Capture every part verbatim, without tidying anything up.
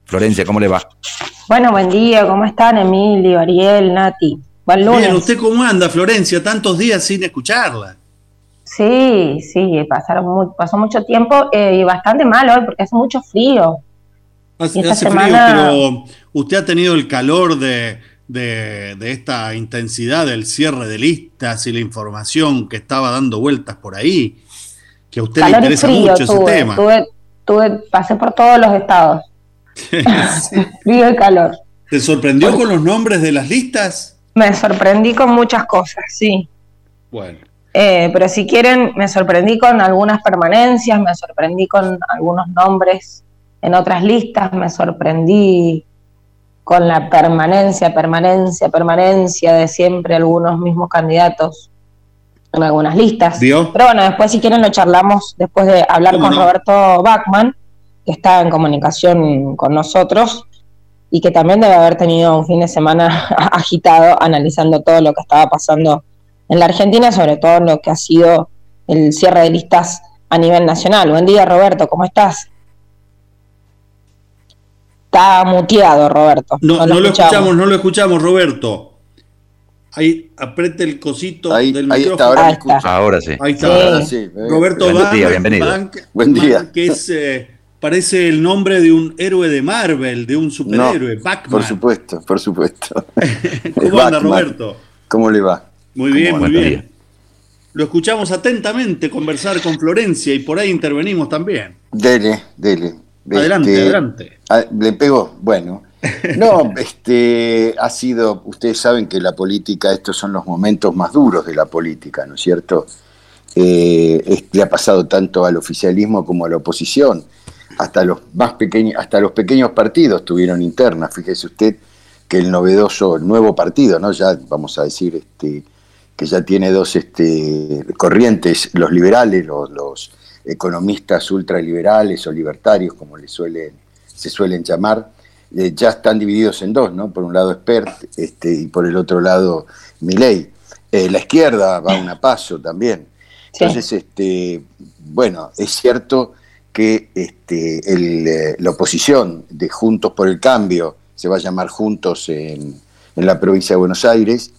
Florencia, ¿cómo le va? Bueno, buen día, ¿cómo están Emilio, Ariel, Nati? Buen lunes. Bien, ¿usted cómo anda, Florencia? Tantos días sin escucharla. Sí, sí, pasaron muy, pasó mucho tiempo eh, y bastante mal hoy porque hace mucho frío. Hace, hace semana... frío, pero usted ha tenido el calor de, de, de esta intensidad del cierre de listas y la información que estaba dando vueltas por ahí, que a usted calor le interesa frío, mucho tuve, ese tema. Tuve, tuve, pasé por todos los estados. Sí. Frío y calor. ¿Te sorprendió con los nombres de las listas? Me sorprendí con muchas cosas, sí. Bueno. Eh, pero si quieren, me sorprendí con algunas permanencias, me sorprendí con algunos nombres en otras listas, me sorprendí con la permanencia, permanencia, permanencia de siempre algunos mismos candidatos en algunas listas. ¿Vio? Pero bueno, después si quieren lo charlamos después de hablar con no? Roberto Bachman, que está en comunicación con nosotros y que también debe haber tenido un fin de semana agitado analizando todo lo que estaba pasando en la Argentina, sobre todo lo que ha sido el cierre de listas a nivel nacional. Buen día, Roberto, ¿cómo estás? Está muteado, Roberto. No, no, lo, no lo escuchamos, no lo escuchamos, Roberto. Ahí, apriete el cosito ahí, del ahí micrófono. Está, ahora, ahí está. Ahora sí. Ahí está. Sí. Ahora sí. Eh. Roberto Buen Bank, día, bienvenido. Bank, Buen día. Bank, que es, eh, parece el nombre de un héroe de Marvel, de un superhéroe, no, Batman. Por supuesto, por supuesto. ¿Cómo anda, Roberto? ¿Cómo le va? Muy bien, muy bien. Día. Lo escuchamos atentamente conversar con Florencia y por ahí intervenimos también. Dele, dele. Adelante, este, adelante. A, le pegó, bueno. No, este, ha sido, ustedes saben que la política, estos son los momentos más duros de la política, ¿no es cierto? Eh, es, le ha pasado tanto al oficialismo como a la oposición, hasta los más pequeños, hasta los pequeños partidos tuvieron internas. Fíjese usted que el novedoso, el nuevo partido, ¿no? Ya vamos a decir, este, que ya tiene dos este, corrientes, los liberales, los, los economistas ultraliberales o libertarios, como les suelen, se suelen llamar, eh, ya están divididos en dos, ¿no? Por un lado Spert este, y por el otro lado Milei. Eh, la izquierda va a un paso también. Sí. Entonces, este, bueno, es cierto que este, el, eh, la oposición de Juntos por el Cambio, se va a llamar Juntos en, en la provincia de Buenos Aires,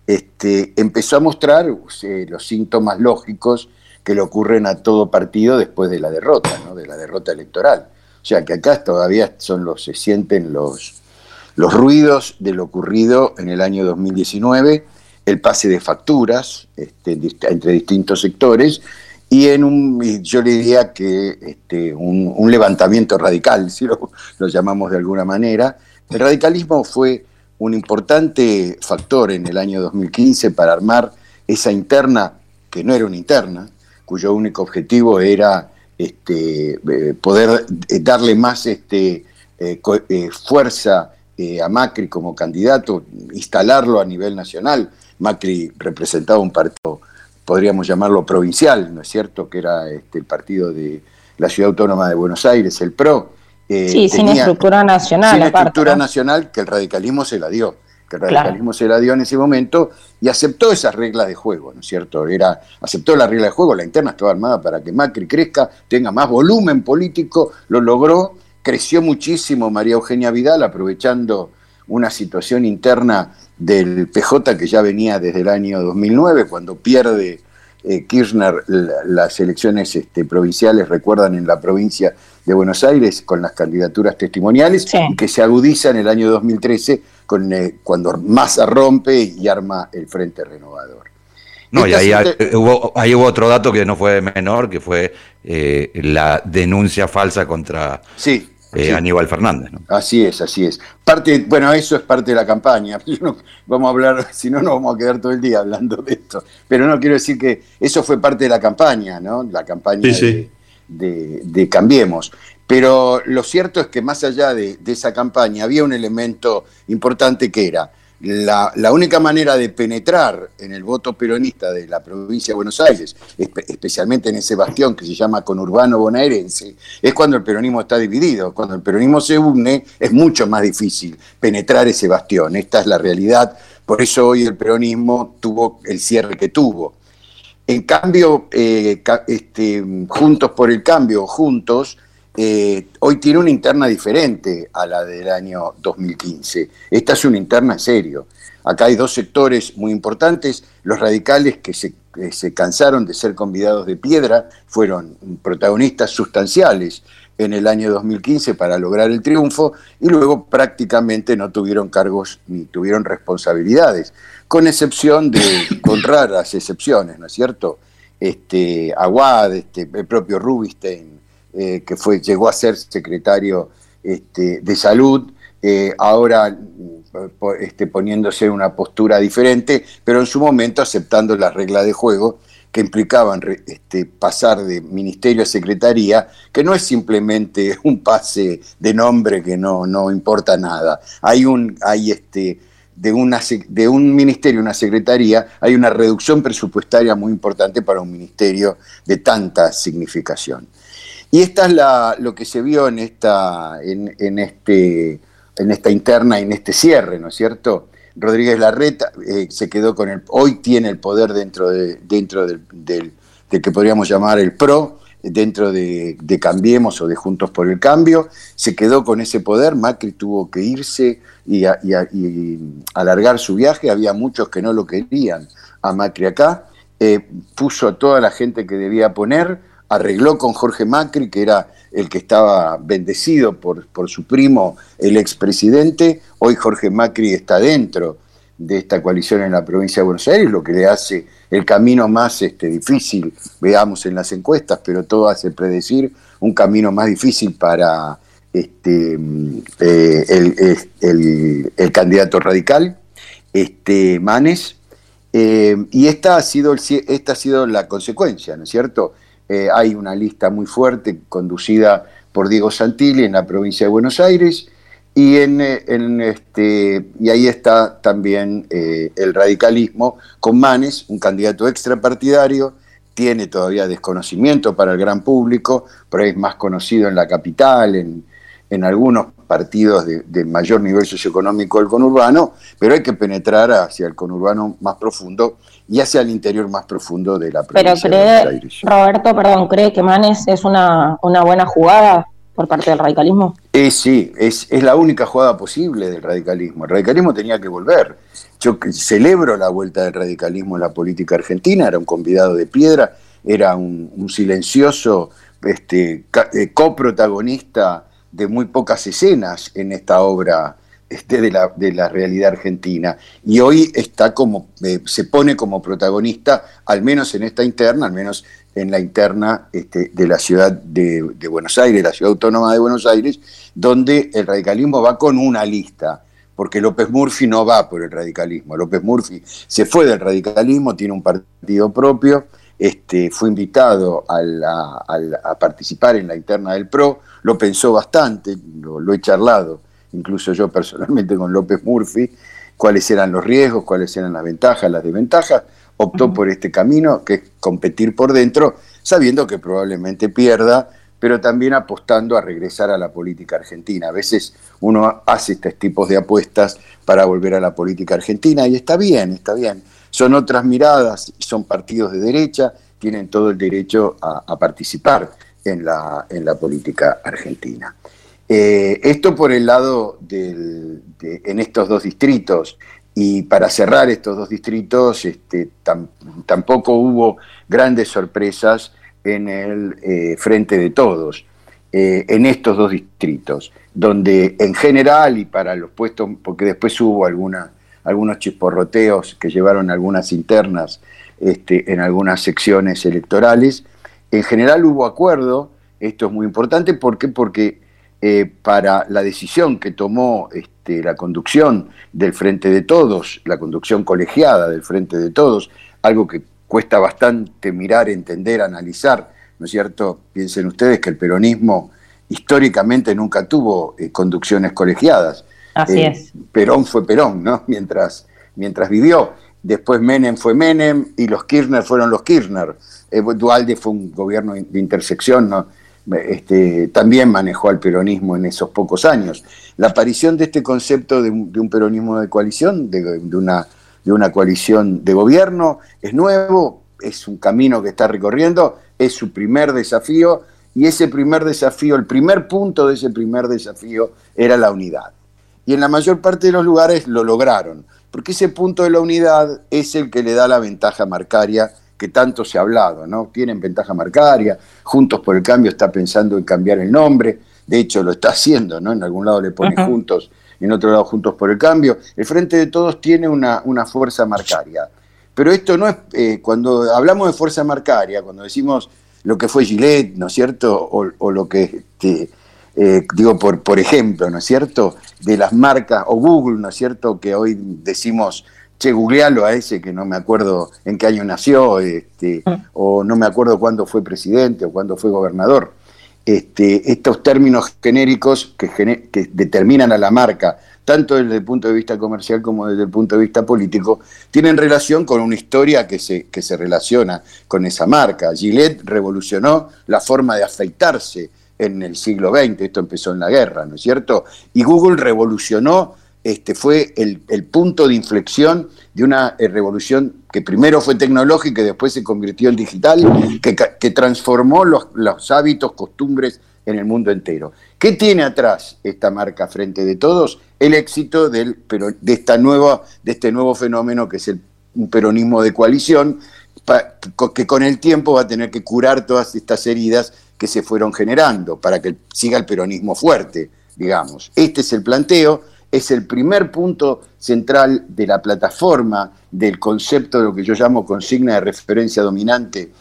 Este, empezó a mostrar eh, los síntomas lógicos que le ocurren a todo partido después de la derrota, ¿no? De la derrota electoral. O sea que acá todavía son los, se sienten los, los ruidos de lo ocurrido en el año dos mil diecinueve, el pase de facturas este, entre distintos sectores y en un, yo le diría que este, un, un levantamiento radical, si lo, lo llamamos de alguna manera. El radicalismo fue un importante factor en el año dos mil quince para armar esa interna, que no era una interna, cuyo único objetivo era este, eh, poder darle más este, eh, eh, fuerza eh, a Macri como candidato, instalarlo a nivel nacional. Macri representaba un partido, podríamos llamarlo provincial, ¿no es cierto?, que era este, el partido de la Ciudad Autónoma de Buenos Aires, el P R O. Eh, sí, sin estructura nacional. Sin aparte, estructura ¿no? nacional, que el radicalismo se la dio, que el radicalismo claro. se la dio en ese momento y aceptó esas reglas de juego, ¿no es cierto? Era, aceptó la regla de juego, la interna estaba armada para que Macri crezca, tenga más volumen político, lo logró, creció muchísimo María Eugenia Vidal, aprovechando una situación interna del P J que ya venía desde el año dos mil nueve, cuando pierde eh, Kirchner la, las elecciones este, provinciales, recuerdan, en la provincia de Buenos Aires, con las candidaturas testimoniales, sí. y que se agudiza en el año dos mil trece con, eh, cuando Massa rompe y arma el Frente Renovador. No, y ahí, siente... hubo, ahí hubo otro dato que no fue menor, que fue eh, la denuncia falsa contra sí, eh, sí. Aníbal Fernández, ¿no? Así es, así es. Parte, bueno, eso es parte de la campaña. No, vamos a hablar, si no, nos vamos a quedar todo el día hablando de esto. Pero no, quiero decir que eso fue parte de la campaña, ¿no? La campaña sí, sí. de... De, de Cambiemos. Pero lo cierto es que más allá de, de esa campaña había un elemento importante que era la, la única manera de penetrar en el voto peronista de la provincia de Buenos Aires, espe- especialmente en ese bastión que se llama conurbano bonaerense, es cuando el peronismo está dividido. Cuando el peronismo se une es mucho más difícil penetrar ese bastión. Esta es la realidad. Por eso hoy el peronismo tuvo el cierre que tuvo. En cambio, eh, este, Juntos por el Cambio, Juntos, eh, hoy tiene una interna diferente a la del año dos mil quince. Esta es una interna en serio. Acá hay dos sectores muy importantes, los radicales que se, que se cansaron de ser convidados de piedra, fueron protagonistas sustanciales en el año dos mil quince para lograr el triunfo, y luego prácticamente no tuvieron cargos ni tuvieron responsabilidades, con excepción de, con raras excepciones, ¿no es cierto? Este, Aguad, este, el propio Rubinstein, eh, que fue, llegó a ser secretario este, de Salud, eh, ahora este, poniéndose en una postura diferente, pero en su momento aceptando las reglas de juego que implicaban este, pasar de ministerio a secretaría, que no es simplemente un pase de nombre que no, no importa nada. Hay un, hay este, de, una, de un ministerio a una secretaría, hay una reducción presupuestaria muy importante para un ministerio de tanta significación. Y esta es la, lo que se vio en esta, en, en, este, en esta interna y en este cierre, ¿no es cierto? Rodríguez Larreta eh, se quedó con el, hoy tiene el poder dentro de, dentro del, del, del que podríamos llamar el PRO, dentro de, de Cambiemos o de Juntos por el Cambio, se quedó con ese poder. Macri tuvo que irse y, a, y, a, y alargar su viaje, había muchos que no lo querían a Macri acá, eh, puso a toda la gente que debía poner, arregló con Jorge Macri, que era el que estaba bendecido por, por su primo, el expresidente. Hoy Jorge Macri está dentro de esta coalición en la provincia de Buenos Aires, lo que le hace el camino más este, difícil, veamos en las encuestas, pero todo hace predecir un camino más difícil para este, eh, el, el, el, el candidato radical, este, Manes, eh, y esta ha, sido el, esta ha sido la consecuencia, ¿no es cierto? Eh, hay una lista muy fuerte conducida por Diego Santilli en la provincia de Buenos Aires, y, en, en este, y ahí está también eh, el radicalismo con Manes, un candidato extrapartidario, tiene todavía desconocimiento para el gran público, pero es más conocido en la capital, en, en algunos partidos de, de mayor nivel socioeconómico del conurbano, pero hay que penetrar hacia el conurbano más profundo y hacia el interior más profundo de la provincia pero cree, de Buenos Aires. Roberto, perdón, ¿cree que Manes es una, una buena jugada por parte del radicalismo? Eh, sí, es, es la única jugada posible del radicalismo. El radicalismo tenía que volver. Yo celebro la vuelta del radicalismo en la política argentina, era un convidado de piedra, era un, un silencioso este, coprotagonista de muy pocas escenas en esta obra este, de, la, de la realidad argentina, y hoy está como, eh, se pone como protagonista, al menos en esta interna, al menos en la interna este, de la ciudad de, de Buenos Aires, la ciudad autónoma de Buenos Aires, donde el radicalismo va con una lista, porque López Murphy no va por el radicalismo. López Murphy se fue del radicalismo, tiene un partido propio, este, fue invitado a, la, a, la, a participar en la interna del PRO, lo pensó bastante, lo, lo he charlado, incluso yo personalmente con López Murphy, cuáles eran los riesgos, cuáles eran las ventajas, las desventajas, optó uh-huh. por este camino, que es competir por dentro, sabiendo que probablemente pierda, pero también apostando a regresar a la política argentina. A veces uno hace estos tipos de apuestas para volver a la política argentina, y está bien, está bien. Son otras miradas, son partidos de derecha, tienen todo el derecho a, a participar en la, en la política argentina. Eh, esto por el lado del, de, en estos dos distritos. Y para cerrar estos dos distritos, este, tam, tampoco hubo grandes sorpresas en el eh, Frente de Todos, eh, en estos dos distritos, donde en general, y para los puestos, porque después hubo alguna, algunos chisporroteos que llevaron algunas internas este, en algunas secciones electorales, en general hubo acuerdo. Esto es muy importante, ¿por qué? Porque eh, para la decisión que tomó este, la conducción del Frente de Todos, la conducción colegiada del Frente de Todos, algo que cuesta bastante mirar, entender, analizar, ¿no es cierto? Piensen ustedes que el peronismo históricamente nunca tuvo eh, conducciones colegiadas. Así eh, es. Perón fue Perón, ¿no? Mientras, mientras vivió. Después Menem fue Menem y los Kirchner fueron los Kirchner. Eh, Duhalde fue un gobierno de intersección, ¿no? Este, también manejó al peronismo en esos pocos años. La aparición de este concepto de un, de un peronismo de coalición, de, de, una, de una coalición de gobierno, es nuevo, es un camino que está recorriendo, es su primer desafío, y ese primer desafío, el primer punto de ese primer desafío era la unidad. Y en la mayor parte de los lugares lo lograron, porque ese punto de la unidad es el que le da la ventaja marcaria que tanto se ha hablado, ¿no? Tienen ventaja marcaria, Juntos por el Cambio está pensando en cambiar el nombre, de hecho lo está haciendo, ¿no? En algún lado le pone uh-huh. Juntos, en otro lado Juntos por el Cambio. El Frente de Todos tiene una, una fuerza marcaria, pero esto no es, eh, cuando hablamos de fuerza marcaria, cuando decimos lo que fue Gillette, ¿no es cierto? O, o lo que, este, eh, digo, por, por ejemplo, ¿no es cierto? De las marcas, o Google, ¿no es cierto? Que hoy decimos, che, googlealo a ese que no me acuerdo en qué año nació, este, o no me acuerdo cuándo fue presidente o cuándo fue gobernador. Este, estos términos genéricos que, gener, que determinan a la marca, tanto desde el punto de vista comercial como desde el punto de vista político, tienen relación con una historia que se, que se relaciona con esa marca. Gillette revolucionó la forma de afeitarse en el siglo veinte, esto empezó en la guerra, ¿no es cierto? Y Google revolucionó, este, fue el, el punto de inflexión de una eh, revolución que primero fue tecnológica y después se convirtió en digital, que, que transformó los, los hábitos, costumbres en el mundo entero. ¿Qué tiene atrás esta marca Frente de Todos? El éxito del, pero de, esta nueva, de este nuevo fenómeno que es el, un peronismo de coalición, pa, que con el tiempo va a tener que curar todas estas heridas que se fueron generando para que siga el peronismo fuerte, digamos. Este es el planteo, es el primer punto central de la plataforma, del concepto de lo que yo llamo consigna de referencia dominante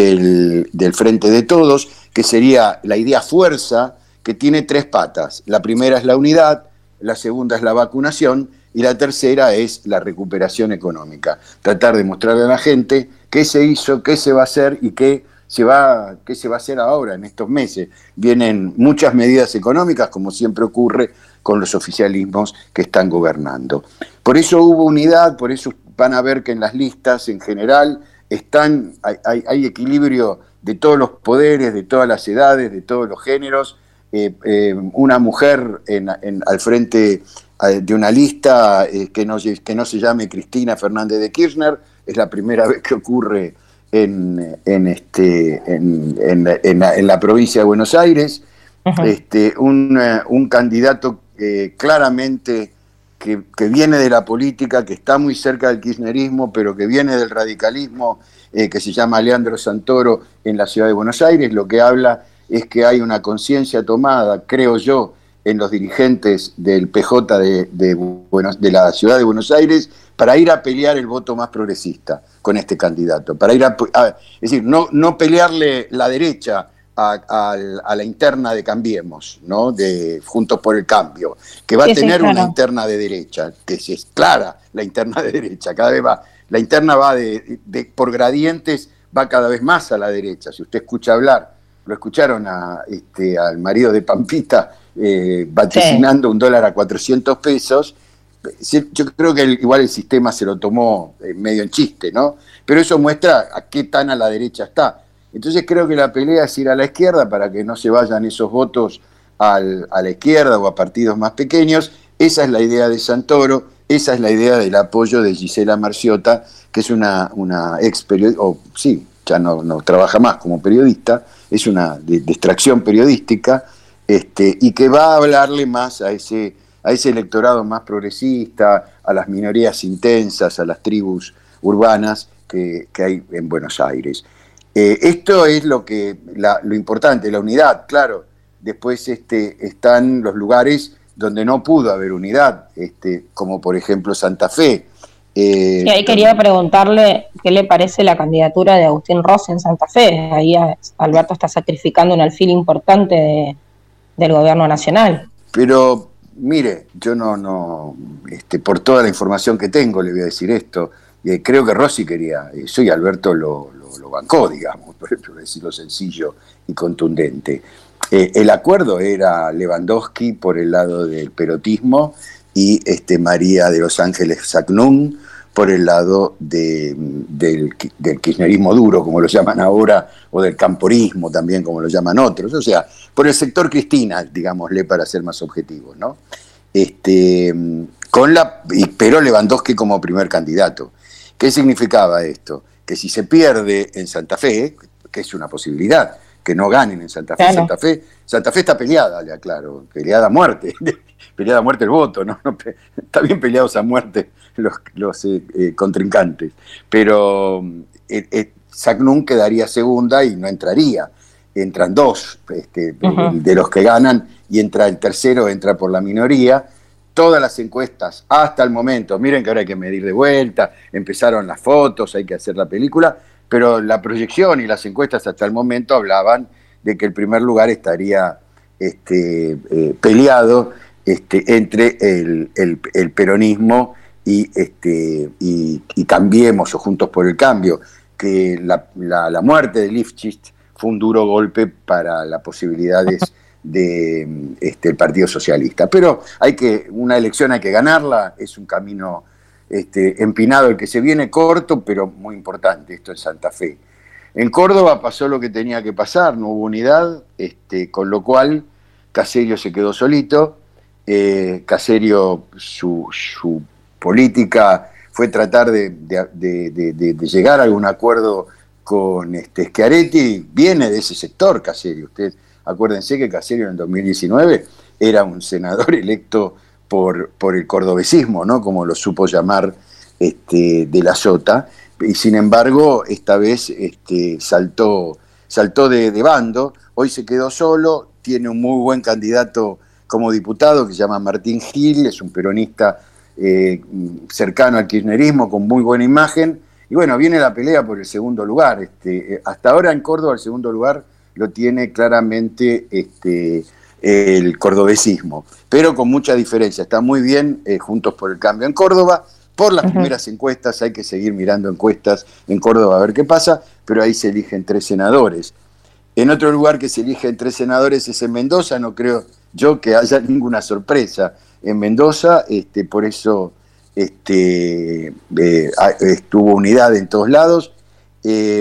del, del Frente de Todos, que sería la idea fuerza, que tiene tres patas. La primera es la unidad, la segunda es la vacunación y la tercera es la recuperación económica. Tratar de mostrarle a la gente qué se hizo, qué se va a hacer y qué se va, qué se va a hacer ahora en estos meses. Vienen muchas medidas económicas, como siempre ocurre con los oficialismos que están gobernando. Por eso hubo unidad, por eso van a ver que en las listas en general están, hay, hay, hay equilibrio de todos los poderes, de todas las edades, de todos los géneros. Eh, eh, una mujer en, en, al frente eh, de una lista eh, que, no, que no se llame Cristina Fernández de Kirchner, es la primera vez que ocurre en, en, este, en, en, en, la, en la provincia de Buenos Aires. Uh-huh. este, un, uh, un candidato eh, claramente que, que viene de la política, que está muy cerca del kirchnerismo, pero que viene del radicalismo, eh, que se llama Leandro Santoro en la ciudad de Buenos Aires. Lo que habla es que hay una conciencia tomada, creo yo, en los dirigentes del P J de, de, Buenos, de la ciudad de Buenos Aires para ir a pelear el voto más progresista con este candidato. Para ir a, a, es decir, no, no pelearle la derecha a, a, a la interna de Cambiemos, ¿no? De Juntos por el Cambio, que va sí, a tener sí, claro. una interna de derecha, que es clara la interna de derecha, cada vez va, la interna va de, de, por gradientes, va cada vez más a la derecha. Si usted escucha hablar, lo escucharon a, este, al marido de Pampita eh, vaticinando sí. un dólar a cuatrocientos pesos, yo creo que el, igual el sistema se lo tomó eh, medio en chiste, ¿no? Pero eso muestra a qué tan a la derecha está. Entonces creo que la pelea es ir a la izquierda para que no se vayan esos votos al, a la izquierda o a partidos más pequeños. Esa es la idea de Santoro, esa es la idea del apoyo de Gisela Marciota, que es una, una ex periodista, o sí, ya no, no trabaja más como periodista, es una de, de extracción periodística, este, y que va a hablarle más a ese, a ese electorado más progresista, a las minorías intensas, a las tribus urbanas que, que hay en Buenos Aires. Eh, esto es lo que la, lo importante, la unidad, claro. Después este, están los lugares donde no pudo haber unidad, este, como por ejemplo Santa Fe. Eh, y ahí quería preguntarle qué le parece la candidatura de Agustín Rossi en Santa Fe. Ahí Alberto está sacrificando un alfil importante de, del gobierno nacional. Pero mire, yo no, no este, por toda la información que tengo le voy a decir esto. Eh, creo que Rossi quería, eh, soy Alberto lo, lo, lo bancó, digamos, por decirlo sencillo y contundente. Eh, el acuerdo era Lewandowski por el lado del perotismo y este, María de Los Ángeles Sacnún por el lado de, del, del kirchnerismo duro, como lo llaman ahora, o del camporismo también, como lo llaman otros. O sea, por el sector Cristina, digámosle, para ser más objetivos, ¿no? Este, con la, pero Lewandowski como primer candidato. ¿Qué significaba esto? Que si se pierde en Santa Fe, que es una posibilidad, que no ganen en Santa Fe. Claro. Santa Fe, Santa Fe está peleada, le aclaro, peleada a muerte, peleada a muerte el voto, ¿no? No, está bien peleados a muerte los, los eh, eh, contrincantes, pero eh, eh, Sacnún quedaría segunda y no entraría. Entran dos este, uh-huh. de los que ganan y entra el tercero, entra por la minoría. Todas las encuestas hasta el momento, miren que ahora hay que medir de vuelta, empezaron las fotos, hay que hacer la película, pero la proyección y las encuestas hasta el momento hablaban de que el primer lugar estaría este, eh, peleado este, entre el, el, el peronismo y, este, y, y Cambiemos o Juntos por el Cambio, que la, la, la muerte de Lifchitz fue un duro golpe para las posibilidades del de, este, Partido Socialista. Pero hay que, una elección hay que ganarla, es un camino este, empinado el que se viene, corto, pero muy importante, esto es Santa Fe. En Córdoba pasó lo que tenía que pasar, no hubo unidad, este, con lo cual Caserio se quedó solito, eh, Caserio, su, su política fue tratar de, de, de, de, de, de llegar a algún acuerdo con este, Schiaretti, viene de ese sector Caserio. Ustedes acuérdense que Caserio en el dos mil diecinueve era un senador electo por, por el cordobesismo, ¿no? Como lo supo llamar este, de la Sota, y sin embargo esta vez este, saltó, saltó de, de bando, hoy se quedó solo, tiene un muy buen candidato como diputado que se llama Martín Gil, es un peronista eh, cercano al kirchnerismo, con muy buena imagen. Y bueno, viene la pelea por el segundo lugar. Este, hasta ahora en Córdoba el segundo lugar lo tiene claramente este, el cordobesismo, pero con mucha diferencia. Está muy bien eh, Juntos por el Cambio en Córdoba. Por las uh-huh. primeras encuestas, hay que seguir mirando encuestas en Córdoba a ver qué pasa, pero ahí se eligen tres senadores. En otro lugar que se eligen tres senadores es en Mendoza, no creo yo que haya ninguna sorpresa en Mendoza, este, por eso... Este, eh, estuvo unidad en todos lados. Eh,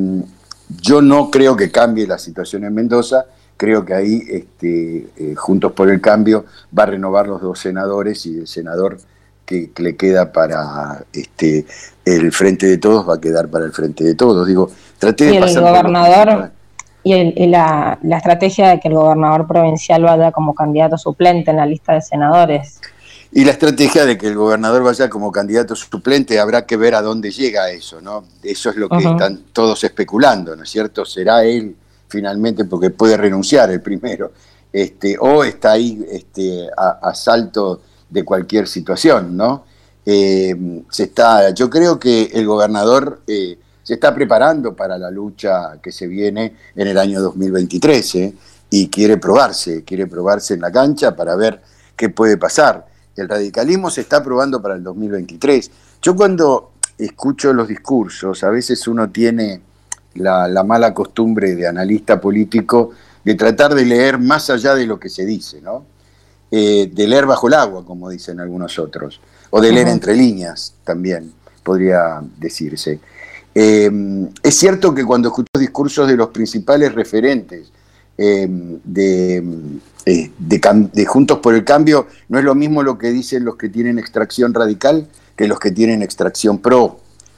yo no creo que cambie la situación en Mendoza, creo que ahí este, eh, Juntos por el Cambio va a renovar los dos senadores y el senador que, que le queda para este, el Frente de Todos va a quedar para el Frente de Todos. Digo, traté de y el pasar gobernador y, el, y la, la estrategia de que el gobernador provincial vaya como candidato suplente en la lista de senadores. Y la estrategia de que el gobernador vaya como candidato suplente, habrá que ver a dónde llega eso, ¿no? Eso es lo que uh-huh. están todos especulando, ¿no es cierto? ¿Será él finalmente, porque puede renunciar el primero, este, o está ahí este, a, a salto de cualquier situación, ¿no? Eh, se está, yo creo que el gobernador eh, se está preparando para la lucha que se viene en el año dos mil veintitrés, ¿eh? Y quiere probarse, quiere probarse en la cancha para ver qué puede pasar. El radicalismo se está probando para el dos mil veintitrés. Yo cuando escucho los discursos, a veces uno tiene la, la mala costumbre de analista político de tratar de leer más allá de lo que se dice, ¿no? Eh, de leer bajo el agua, como dicen algunos otros, o de leer uh-huh. entre líneas, también podría decirse. Eh, es cierto que cuando escucho discursos de los principales referentes eh, de... De, de, de Juntos por el Cambio, no es lo mismo lo que dicen los que tienen extracción radical que los que tienen extracción pro.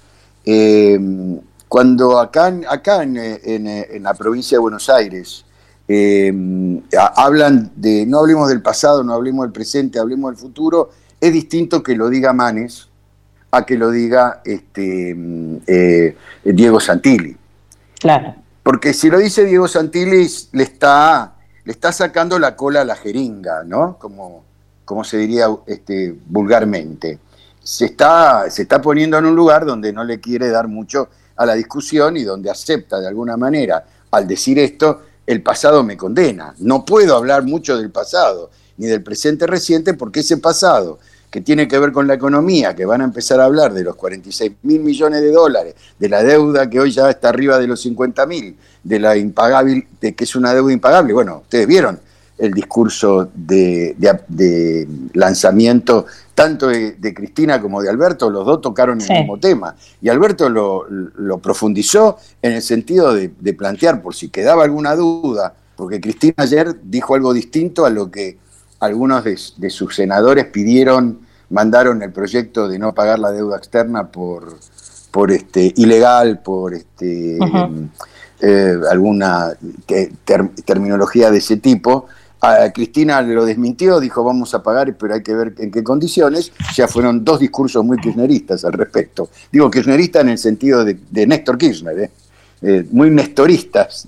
Eh, cuando acá, acá en, en, en la provincia de Buenos Aires eh, hablan de, no hablemos del pasado, no hablemos del presente, hablemos del futuro, es distinto que lo diga Manes a que lo diga este, eh, Diego Santilli. Claro. Porque si lo dice Diego Santilli, le está... le está sacando la cola a la jeringa, ¿no? Como, como se diría este, vulgarmente. Se está, se está poniendo en un lugar donde no le quiere dar mucho a la discusión y donde acepta de alguna manera, al decir esto, el pasado me condena. No puedo hablar mucho del pasado, ni del presente reciente, porque ese pasado, que tiene que ver con la economía, que van a empezar a hablar de los cuarenta y seis mil millones de dólares, de la deuda que hoy ya está arriba de los cincuenta mil, de la impagable, de que es una deuda impagable. Bueno, ustedes vieron el discurso de, de, de lanzamiento tanto de, de Cristina como de Alberto, los dos tocaron el sí. mismo tema, y Alberto lo, lo profundizó en el sentido de, de plantear, por si quedaba alguna duda, porque Cristina ayer dijo algo distinto a lo que algunos de, de sus senadores pidieron, mandaron el proyecto de no pagar la deuda externa por, por este, ilegal, por este, uh-huh. eh, alguna te, ter, terminología de ese tipo. A Cristina lo desmintió, dijo vamos a pagar, pero hay que ver en qué condiciones. Ya fueron dos discursos muy kirchneristas al respecto. Digo kirchnerista en el sentido de, de Néstor Kirchner, ¿eh? Eh, muy nestoristas.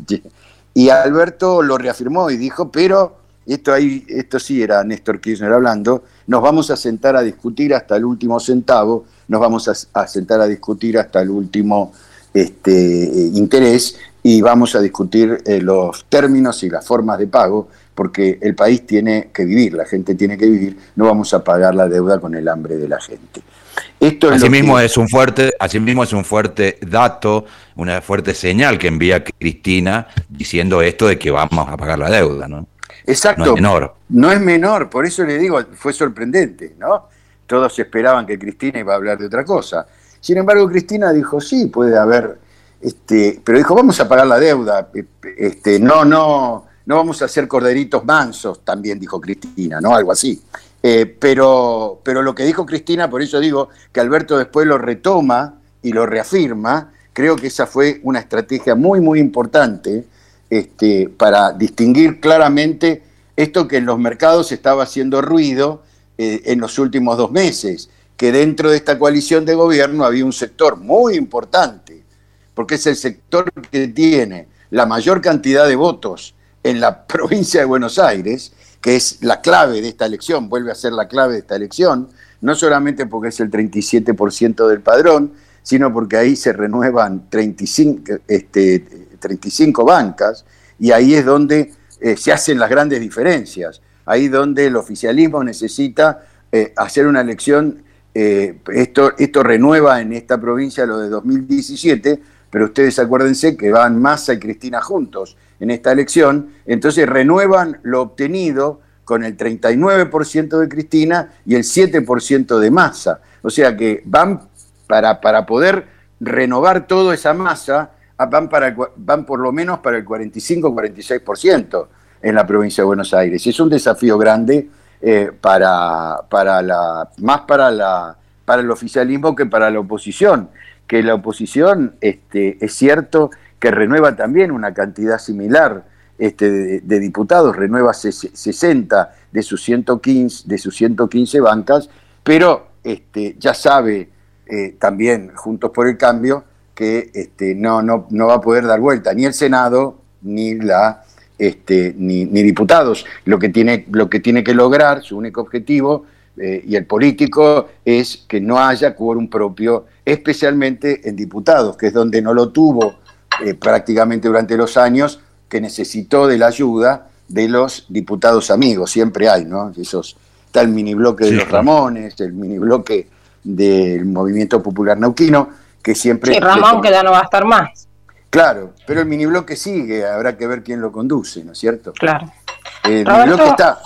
Y Alberto lo reafirmó y dijo, pero esto, ahí, esto sí era Néstor Kirchner hablando, nos vamos a sentar a discutir hasta el último centavo, nos vamos a, a sentar a discutir hasta el último este, eh, interés y vamos a discutir eh, los términos y las formas de pago, porque el país tiene que vivir, la gente tiene que vivir, no vamos a pagar la deuda con el hambre de la gente. Esto es asimismo, que... es un fuerte, asimismo es un fuerte dato, una fuerte señal que envía Cristina diciendo esto de que vamos a pagar la deuda, ¿no? Exacto. No es menor. No es menor, por eso le digo, fue sorprendente, ¿no? Todos esperaban que Cristina iba a hablar de otra cosa. Sin embargo, Cristina dijo, sí, puede haber, este, pero dijo, vamos a pagar la deuda, este, no, no, no vamos a hacer corderitos mansos, también dijo Cristina, ¿no? Algo así. Eh, pero, pero lo que dijo Cristina, por eso digo que Alberto después lo retoma y lo reafirma, creo que esa fue una estrategia muy, muy importante este, para distinguir claramente esto que en los mercados estaba haciendo ruido eh, en los últimos dos meses, que dentro de esta coalición de gobierno había un sector muy importante, porque es el sector que tiene la mayor cantidad de votos en la provincia de Buenos Aires, que es la clave de esta elección, vuelve a ser la clave de esta elección, no solamente porque es el treinta y siete por ciento del padrón, sino porque ahí se renuevan treinta y cinco, este, treinta y cinco bancas, y ahí es donde eh, se hacen las grandes diferencias, ahí donde el oficialismo necesita eh, hacer una elección, eh, esto, esto renueva en esta provincia lo de dos mil diecisiete, pero ustedes acuérdense que van Massa y Cristina juntos en esta elección, entonces renuevan lo obtenido con el treinta y nueve por ciento de Cristina y el siete por ciento de Massa. O sea que van para, para poder renovar toda esa masa, van, para el, van por lo menos para el cuarenta y cinco a cuarenta y seis por ciento en la provincia de Buenos Aires. Es un desafío grande eh, para, para la, más para, la, para el oficialismo que para la oposición, que la oposición este, es cierto que renueva también una cantidad similar este, de, de diputados, renueva sesenta de sus ciento quince, de sus ciento quince bancas, pero este, ya sabe eh, también Juntos por el Cambio que este, no, no, no va a poder dar vuelta ni el Senado ni, la, este, ni, ni diputados. Lo que, tiene, lo que tiene que lograr, su único objetivo, eh, y el político, es que no haya quórum propio, especialmente en diputados, que es donde no lo tuvo Eh, prácticamente durante los años, que necesitó de la ayuda de los diputados amigos, siempre hay, ¿no? Esos, está el mini bloque de sí, los Ramones, el mini bloque del Movimiento Popular Neuquino, que siempre... Sí, Ramón que ya no va a estar más. Claro, pero el mini bloque sigue, habrá que ver quién lo conduce, ¿no es cierto? Claro. Eh, el Roberto, mini bloque está...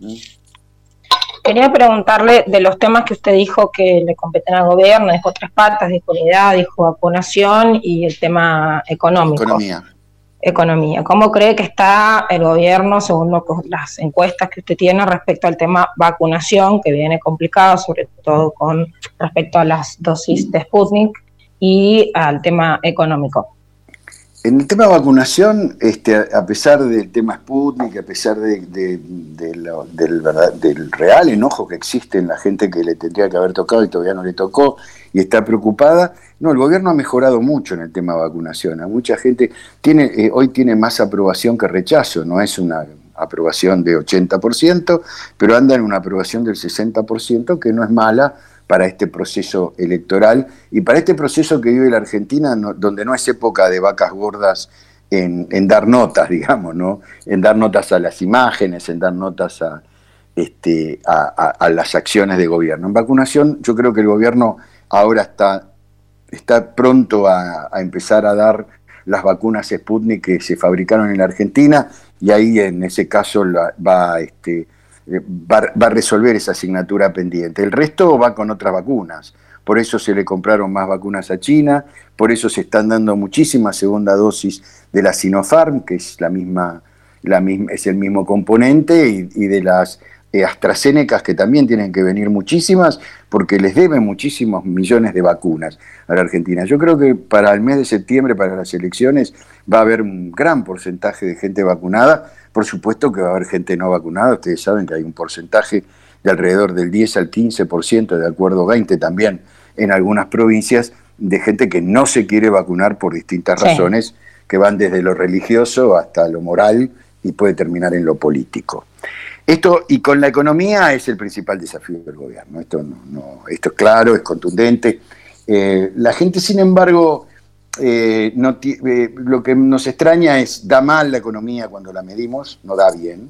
Quería preguntarle de los temas que usted dijo que le competen al gobierno, dijo tres patas, dijo unidad, dijo vacunación y el tema económico. Economía. Economía. ¿Cómo cree que está el gobierno según lo que, las encuestas que usted tiene respecto al tema vacunación, que viene complicado, sobre todo con respecto a las dosis de Sputnik, y al tema económico? En el tema de vacunación, este, a pesar del tema Sputnik, a pesar de, de, de lo, del, verdad, del real enojo que existe en la gente que le tendría que haber tocado y todavía no le tocó y está preocupada, no, el gobierno ha mejorado mucho en el tema de vacunación. A mucha gente tiene, eh, hoy tiene más aprobación que rechazo, no es una aprobación de ochenta por ciento, pero anda en una aprobación del sesenta por ciento, que no es mala para este proceso electoral y para este proceso que vive la Argentina, no, donde no es época de vacas gordas en, en dar notas, digamos, ¿no? En dar notas a las imágenes, en dar notas a, este, a, a, a las acciones de gobierno. En vacunación yo creo que el gobierno ahora está, está pronto a, a empezar a dar las vacunas Sputnik que se fabricaron en la Argentina y ahí en ese caso la, va este, Va, va a resolver esa asignatura pendiente. El resto va con otras vacunas. Por eso se le compraron más vacunas a China, por eso se están dando muchísimas segunda dosis de la Sinopharm, que es la misma, la misma, es el mismo componente, y, y de las eh, AstraZeneca, que también tienen que venir muchísimas, porque les deben muchísimos millones de vacunas a la Argentina. Yo creo que para el mes de septiembre, para las elecciones, va a haber un gran porcentaje de gente vacunada. Por supuesto que va a haber gente no vacunada. Ustedes saben que hay un porcentaje de alrededor del diez al quince por ciento, de acuerdo veinte también en algunas provincias, de gente que no se quiere vacunar por distintas sí. razones, que van desde lo religioso hasta lo moral y puede terminar en lo político. Esto, y con la economía, es el principal desafío del gobierno. Esto, no, no, esto es claro, es contundente. Eh, la gente, sin embargo, eh, no eh, lo que nos extraña es, da mal la economía cuando la medimos, no da bien,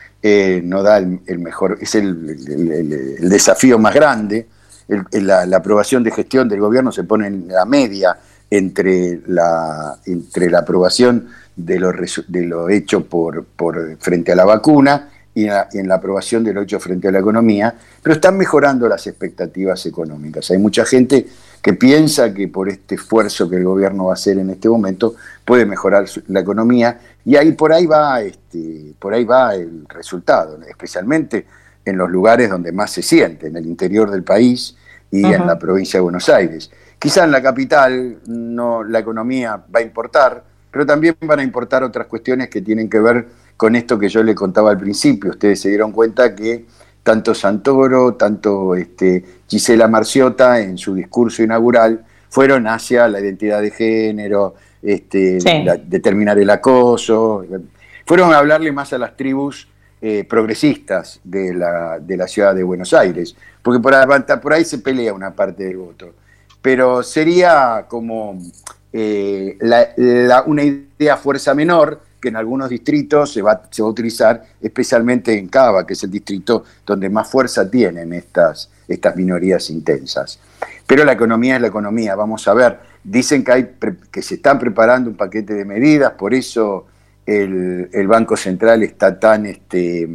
eh, no da el, el mejor, es el, el, el, el desafío más grande. El, la, la aprobación de gestión del gobierno se pone en la media entre la, entre la aprobación de lo, de lo hecho por, por frente a la vacuna y en, la, y en la aprobación de lo hecho frente a la economía, pero están mejorando las expectativas económicas. Hay mucha gente que piensa que por este esfuerzo que el gobierno va a hacer en este momento puede mejorar su, la economía, y ahí por ahí va este, por ahí va el resultado, especialmente en los lugares donde más se siente, en el interior del país y uh-huh. en la provincia de Buenos Aires. Quizá en la capital no, la economía va a importar, pero también van a importar otras cuestiones que tienen que ver con esto que yo le contaba al principio. Ustedes se dieron cuenta que tanto Santoro, tanto este, Gisela Marciota en su discurso inaugural fueron hacia la identidad de género, este, sí. la, determinar el acoso, fueron a hablarle más a las tribus Eh, progresistas de la, de la ciudad de Buenos Aires, porque por ahí, por ahí se pelea una parte del voto, pero sería como eh, la, la, una idea fuerza menor que en algunos distritos se va, se va a utilizar, especialmente en Cava, que es el distrito donde más fuerza tienen estas, estas minorías intensas. Pero la economía es la economía, vamos a ver, dicen que, hay, que se están preparando un paquete de medidas, por eso El, el Banco Central está tan este,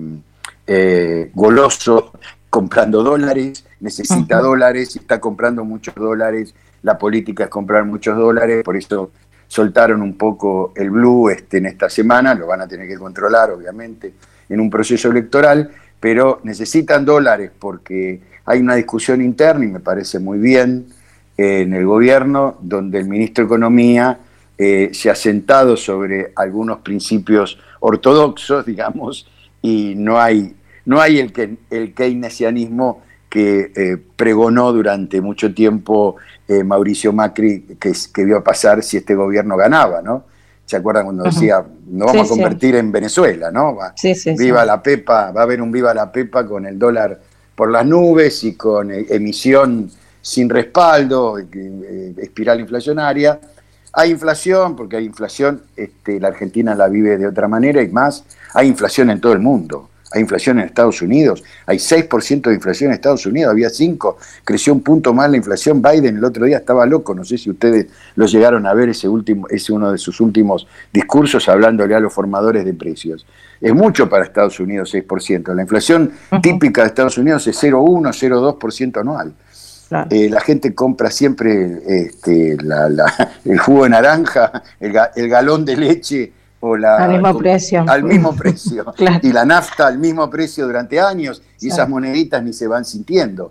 eh, goloso comprando dólares, necesita uh-huh. dólares y está comprando muchos dólares. La política es comprar muchos dólares, por eso soltaron un poco el blue este, en esta semana, lo van a tener que controlar obviamente en un proceso electoral, pero necesitan dólares porque hay una discusión interna, y me parece muy bien, eh, en el gobierno, donde el ministro de Economía Eh, se ha sentado sobre algunos principios ortodoxos, digamos, y no hay, no hay el, que, el keynesianismo que eh, pregonó durante mucho tiempo eh, Mauricio Macri, que, que iba a pasar si este gobierno ganaba, ¿no? ¿Se acuerdan cuando decía, nos vamos sí, a convertir sí. en Venezuela, ¿no? Va, sí, sí, viva sí. la Pepa, va a haber un viva la Pepa con el dólar por las nubes y con eh, emisión sin respaldo, eh, espiral inflacionaria. Hay inflación, porque hay inflación, este, la Argentina la vive de otra manera y más, hay inflación en todo el mundo, hay inflación en Estados Unidos, hay seis por ciento de inflación en Estados Unidos, había cinco, creció un punto más la inflación. Biden el otro día estaba loco, no sé si ustedes lo llegaron a ver, ese último, ese uno de sus últimos discursos hablándole a los formadores de precios. Es mucho para Estados Unidos seis por ciento, la inflación uh-huh. típica de Estados Unidos es cero coma uno, cero coma dos por ciento anual. Claro. Eh, la gente compra siempre este, la, la, el jugo de naranja, el, ga, el galón de leche o la, al mismo precio, al mismo precio. Claro. Y la nafta al mismo precio durante años, y claro. esas moneditas ni se van sintiendo.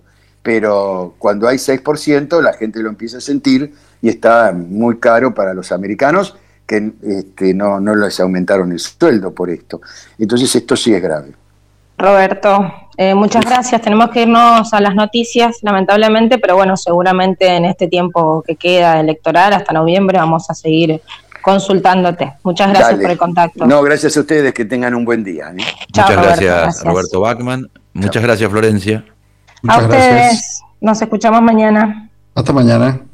Pero cuando hay seis por ciento la gente lo empieza a sentir y está muy caro para los americanos, que este, no, no les aumentaron el sueldo por esto. Entonces esto sí es grave. Roberto, eh, muchas gracias. Tenemos que irnos a las noticias, lamentablemente, pero bueno, seguramente en este tiempo que queda electoral, hasta noviembre, vamos a seguir consultándote. Muchas gracias Dale. por el contacto. No, gracias a ustedes, que tengan un buen día. ¿eh? Chao, Muchas Roberto, gracias, gracias, Roberto Bachmann. Muchas Chao. gracias, Florencia. Muchas a ustedes, gracias. Nos escuchamos mañana. Hasta mañana.